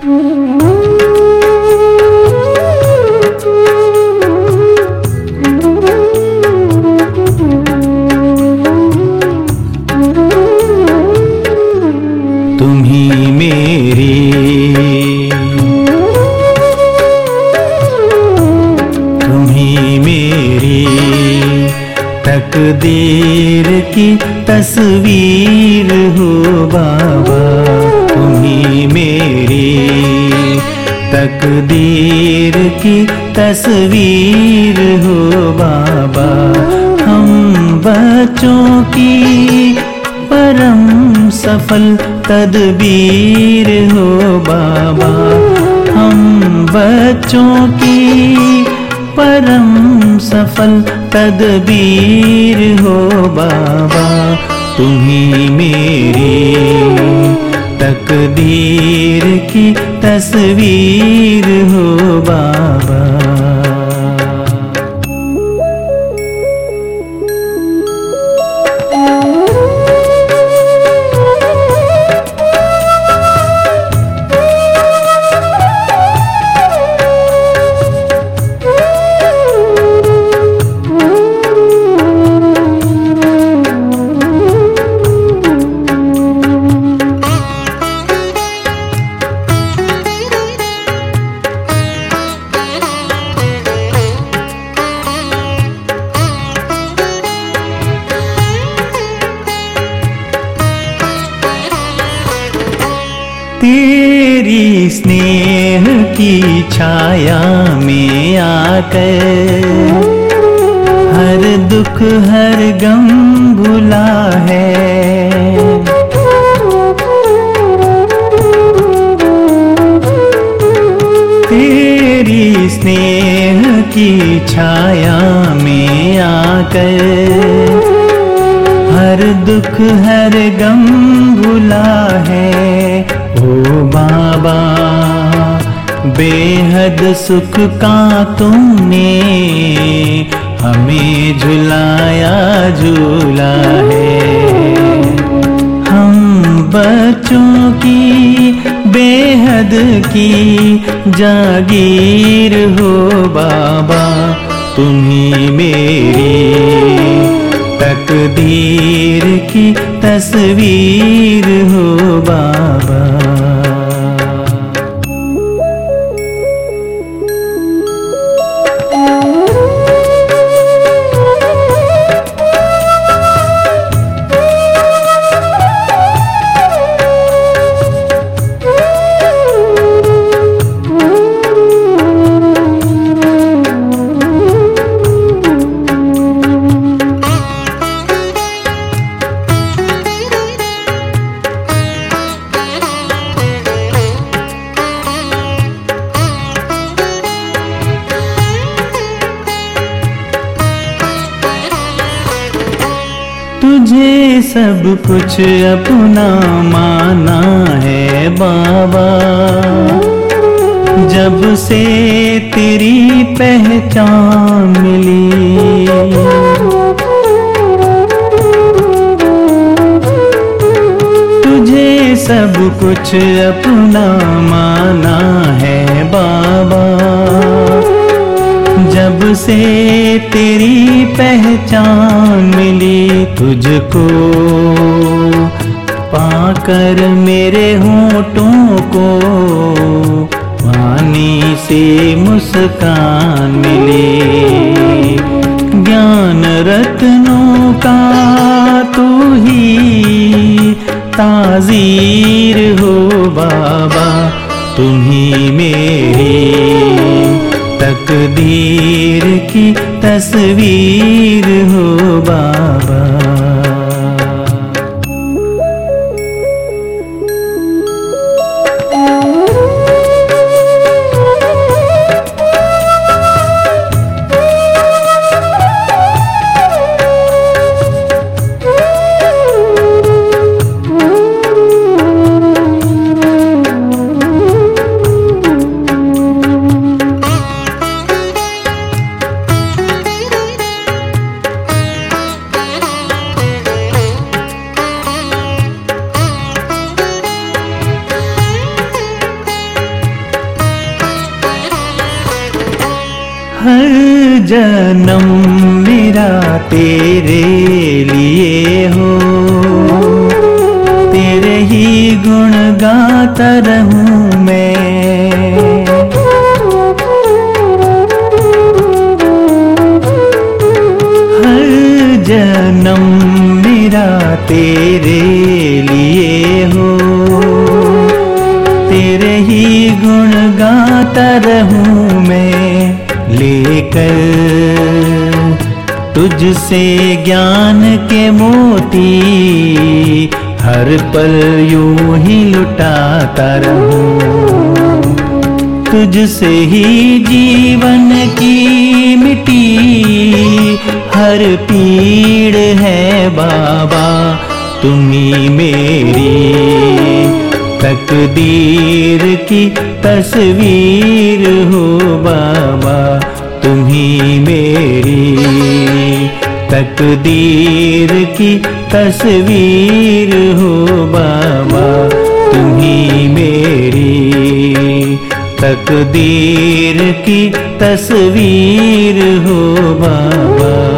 तकदीर की तस्वीर हो बाबा, तुम्ही मेरी तकदीर की तस्वीर हो बाबा। हम बच्चों की परम सफल तदबीर हो बाबा, हम बच्चों की परम सफल तदबीर हो बाबा। तुम्ही मेरी तकदीर की तस्वीर हो बाबा। तेरी स्नेह की छाया में आकर हर दुख हर गम भुला है। तेरी स्नेह की छाया में आकर हर दुख हर गम भुला है। ओ बाबा बेहद सुख का तुमने हमें झुलाया झूला है। हम बच्चों की बेहद की जागीर हो बाबा, तुम्ही मेरी तकदीर की तस्वीर हो बाबा। तुझे सब कुछ अपना माना है बाबा, जब से तेरी पहचान मिली। तुझे सब कुछ अपना माना है बाबा, जब से तेरी पहचान मिली। तुझको पाकर मेरे होठों को पानी से मुस्कान मिली। ज्ञान रत्नों का तू ही ताज़ीर हो बाबा, तुम्ही मेरी तकदीर की तस्वीर हो बाबा। जन्म मेरा तेरे लिए हो, तेरे ही गुण गाता रहूं मैं। हर जन्म मेरा तेरे लिए हो, तेरे ही गुण गाता रहूं मैं। लेकर तुझसे ज्ञान के मोती, हर पल यूं ही लुटाता रहूं। तुझसे ही जीवन की मिटी हर पीड़ है बाबा, तुम्ही मेरी तकदीर की तस्वीर हो बाबा, तुम्ही मेरी तकदीर की तस्वीर हो बाबा, तुम्ही मेरी तकदीर की तस्वीर हो बाबा।